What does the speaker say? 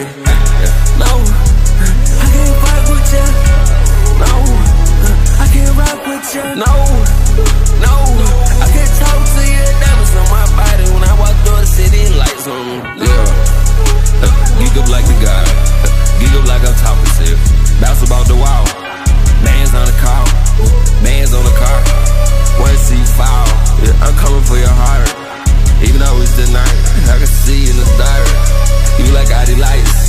No, I can't fuck with ya. No, I can't rock with ya. No, I can't talk to you. Diamonds on my body when I walk through the city, lights on me. Yeah, geek up like the God, geek up like I'm talking to you. Bounce about the wall, bands on the car, bands on the car. Wanna see you fall, yeah, I'm coming for your heart. Even though it's the night, I can see you in the dark. You like ID lights.